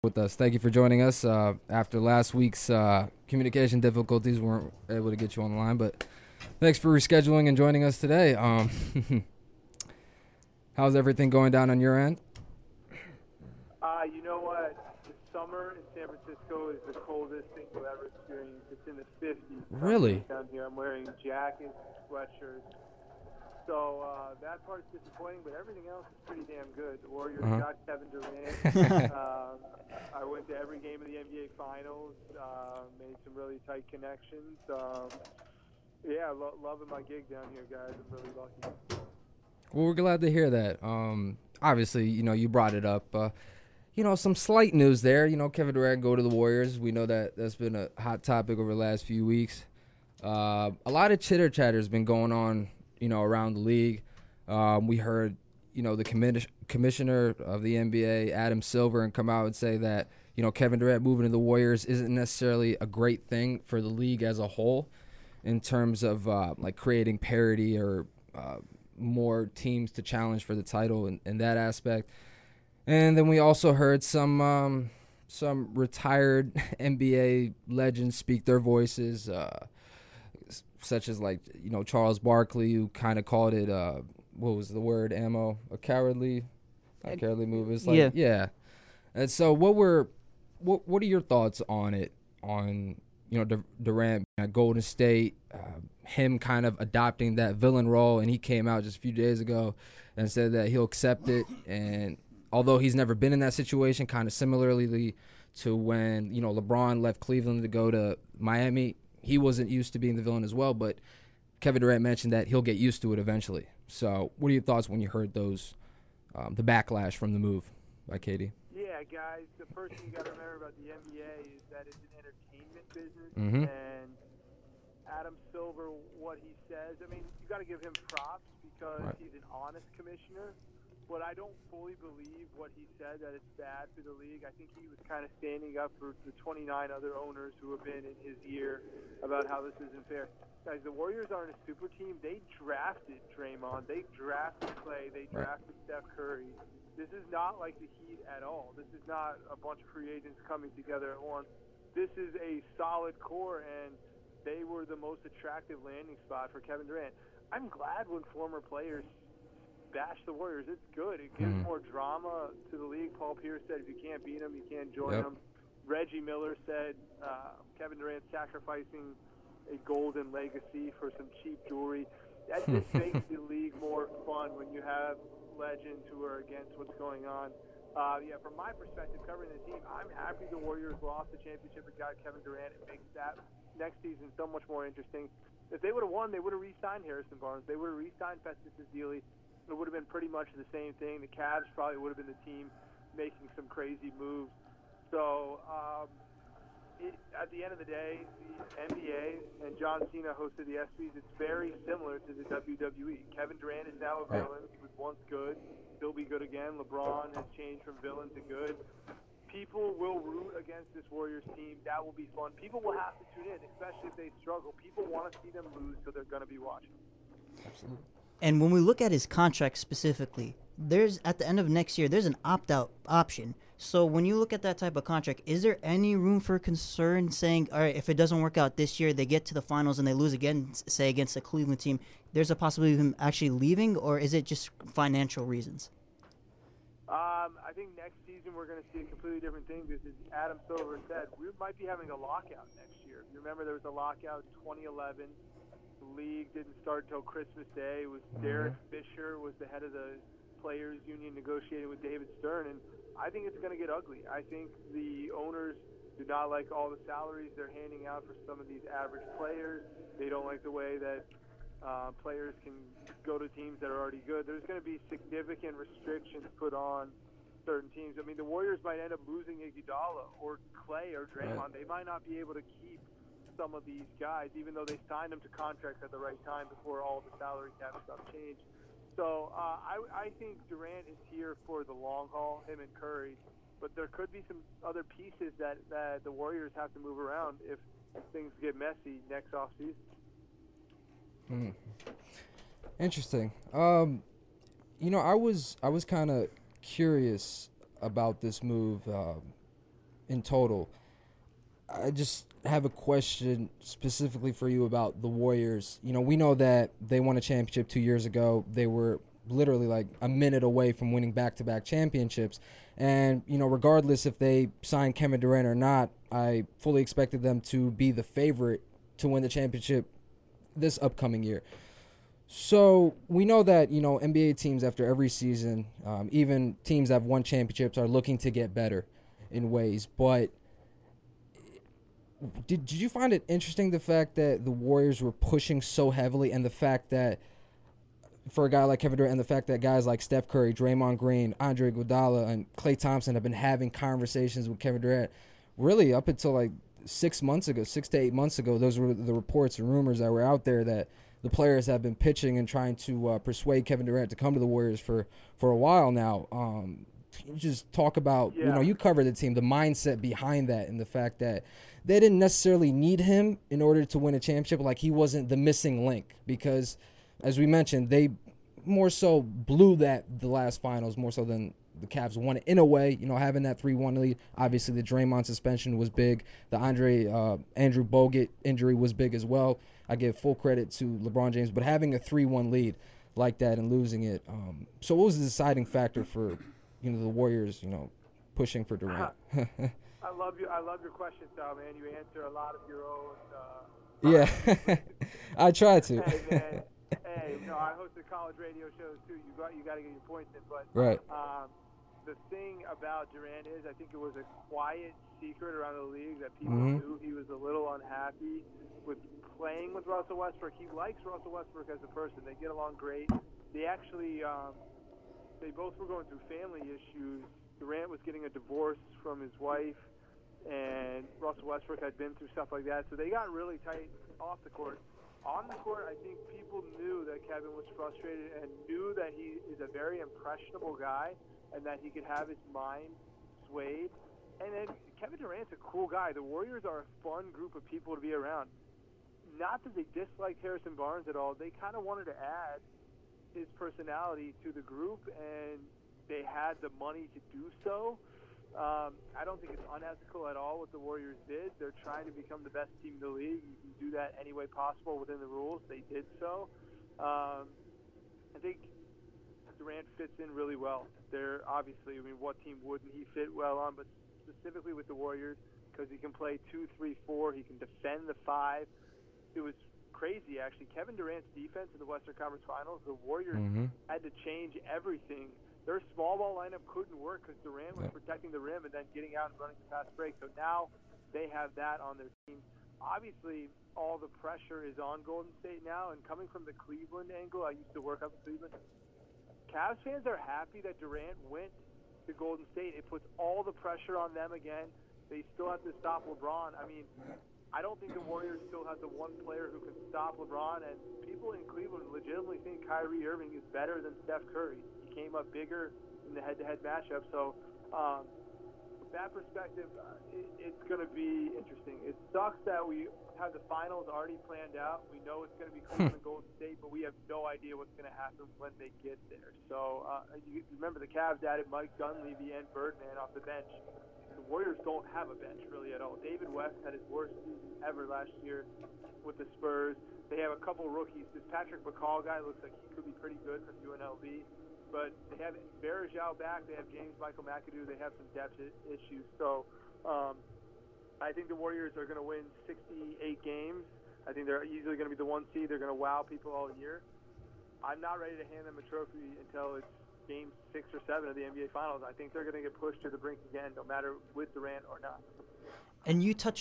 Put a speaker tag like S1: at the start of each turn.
S1: with us. Thank you for joining us. After last week's communication difficulties, we weren't able to get you on the line, but thanks for rescheduling and joining us today. How's everything going down on your end?
S2: You know what? The summer in San Francisco is the coldest thing you'll ever experience. It's in the 50s.
S1: Really?
S2: Down here, I'm wearing jackets, sweatshirts. So that part's disappointing, but everything else is pretty damn good. The Warriors got Kevin Durant. I went to every game of the NBA Finals, made some really tight connections. Loving my gig down here, guys. I'm really lucky.
S1: Well, we're glad to hear that. Obviously, you brought it up. Some slight news there. Kevin Durant go to the Warriors. We know that that's been a hot topic over the last few weeks. A lot of chitter-chatter has been going on, around the league. We heard, the commissioner of the NBA, Adam Silver, come out and say that, Kevin Durant moving to the Warriors isn't necessarily a great thing for the league as a whole in terms of, creating parity or more teams to challenge for the title in that aspect. And then we also heard some retired NBA legends speak their voices, such as Charles Barkley, who kind of called it what was the word, Ammo? A cowardly move. It's yeah. And so what are your thoughts on it? On Durant at Golden State, him kind of adopting that villain role, and he came out just a few days ago and said that he'll accept it. And although he's never been in that situation, kind of similarly to when LeBron left Cleveland to go to Miami, he wasn't used to being the villain as well. But Kevin Durant mentioned that he'll get used to it eventually. So, what are your thoughts when you heard those, the backlash from the move by Katie?
S2: Yeah, guys, the first thing you got to remember about the NBA is that it's an entertainment business, and Adam Silver, what he says, I mean, you got to give him props because he's an honest commissioner, but I don't fully believe what he said, that it's bad for the league. I think he was kind of standing up for the 29 other owners who have been in his ear about how this isn't fair. Guys, the Warriors aren't a super team. They drafted Draymond. They drafted Clay. They drafted Steph Curry. This is not like the Heat at all. This is not a bunch of free agents coming together at once. This is a solid core, and they were the most attractive landing spot for Kevin Durant. I'm glad when former players bash the Warriors. It's good. It gives more drama to the league. Paul Pierce said if you can't beat them, you can't join them. Reggie Miller said Kevin Durant sacrificing a golden legacy for some cheap jewelry. That just makes the league more fun when you have legends who are against what's going on. From my perspective, covering the team, I'm happy the Warriors lost the championship and got Kevin Durant. It makes that next season so much more interesting. If they would have won, they would have re-signed Harrison Barnes. They would have re-signed Festus Ezeli. It would have been pretty much the same thing. The Cavs probably would have been the team making some crazy moves. So at the end of the day, the NBA and John Cena hosted the ESPYs. It's very similar to the WWE. Kevin Durant is now a villain. He was once good. He'll be good again. LeBron has changed from villain to good. People will root against this Warriors team. That will be fun. People will have to tune in, especially if they struggle. People want to see them lose, so they're going to be watching.
S1: Absolutely.
S3: And when we look at his contract specifically, there's at the end of next year, there's an opt-out option. So when you look at that type of contract, is there any room for concern saying, all right, if it doesn't work out this year, they get to the finals and they lose again, say against the Cleveland team, there's a possibility of him actually leaving, or is it just financial reasons?
S2: I think next season we're going to see a completely different thing because, as Adam Silver said, we might be having a lockout next year. You remember there was a lockout in 2011. The league didn't start until Christmas Day. It was Derek Fisher was the head of the players union negotiating with David Stern, and I think it's going to get ugly. I think the owners do not like all the salaries they're handing out for some of these average players. They don't like the way that players can go to teams that are already good. There's going to be significant restrictions put on certain teams. I mean, the Warriors might end up losing Iguodala or Clay or Draymond. They might not be able to keep some of these guys, even though they signed them to contracts at the right time before all the salary cap stuff changed. So I think Durant is here for the long haul, him and Curry. But there could be some other pieces that the Warriors have to move around if things get messy next offseason.
S1: Interesting. I was kind of curious about this move in total. I just have a question specifically for you about the Warriors. You know, we know that they won a championship 2 years ago. They were literally like a minute away from winning back-to-back championships. And, you know, regardless if they signed Kevin Durant or not, I fully expected them to be the favorite to win the championship this upcoming year. So we know that, you know, NBA teams after every season, even teams that have won championships, are looking to get better in ways. But did you find it interesting, the fact that the Warriors were pushing so heavily, and the fact that for a guy like Kevin Durant, and the fact that guys like Steph Curry, Draymond Green, Andre Iguodala, and Klay Thompson have been having conversations with Kevin Durant really up until like 6 to 8 months ago? Those were the reports and rumors that were out there, that the players have been pitching and trying to persuade Kevin Durant to come to the Warriors for a while now. Can you just talk about, you know, you cover the team, the mindset behind that, and the fact that they didn't necessarily need him in order to win a championship. Like, he wasn't the missing link, because, as we mentioned, they more so blew the last finals more so than the Cavs won it in a way, you know, having that 3-1 lead. Obviously, the Draymond suspension was big. The Andrew Bogut injury was big as well. I give full credit to LeBron James, but having a 3-1 lead like that and losing it. So what was the deciding factor for, you know, the Warriors, you know, pushing for Durant?
S2: I love your question, Sal, man. You answer a lot of your own.
S1: Yeah, I try to.
S2: Hey, man. Hey, no, I hosted college radio shows too. You got to get your points in, but
S1: right.
S2: The thing about Durant is, I think it was a quiet secret around the league that people knew he was a little unhappy with playing with Russell Westbrook. He likes Russell Westbrook as a person. They get along great. They actually, they both were going through family issues. Durant was getting a divorce from his wife, and Russell Westbrook had been through stuff like that. So they got really tight off the court. On the court, I think people knew that Kevin was frustrated and knew that he is a very impressionable guy and that he could have his mind swayed. And then Kevin Durant's a cool guy. The Warriors are a fun group of people to be around. Not that they disliked Harrison Barnes at all. They kind of wanted to add his personality to the group, and they had the money to do so. I don't think it's unethical at all what the Warriors did. They're trying to become the best team in the league. You can do that any way possible within the rules. They did so. I think Durant fits in really well. They're obviously, I mean, what team wouldn't he fit well on? But specifically with the Warriors, because he can play 2, 3, 4. He can defend the 5. It was crazy, actually. Kevin Durant's defense in the Western Conference Finals, the Warriors had to change everything. Their small ball lineup couldn't work because Durant was protecting the rim and then getting out and running the fast break. So now they have that on their team. Obviously, all the pressure is on Golden State now. And coming from the Cleveland angle, I used to work up in Cleveland. Cavs fans are happy that Durant went to Golden State. It puts all the pressure on them again. They still have to stop LeBron. I mean, I don't think the Warriors still have the one player who can stop LeBron. And people in Cleveland legitimately think Kyrie Irving is better than Steph Curry. Came up bigger in the head-to-head matchup. So from that perspective, it's going to be interesting. It sucks that we have the finals already planned out. We know it's going to be Cleveland and Golden State, but we have no idea what's going to happen when they get there. So you remember the Cavs added Mike Dunleavy and Birdman off the bench. The Warriors don't have a bench really at all. David West had his worst season ever last year with the Spurs. They have a couple rookies. This Patrick McCall guy looks like he could be pretty good from UNLV. But they have Varejao back. They have James Michael McAdoo. They have some depth issues. So I think the Warriors are going to win 68 games. I think they're easily going to be the 1 seed. They're going to wow people all year. I'm not ready to hand them a trophy until it's game 6 or 7 of the NBA Finals. I think they're going to get pushed to the brink again, no matter with Durant or not.
S3: And you touched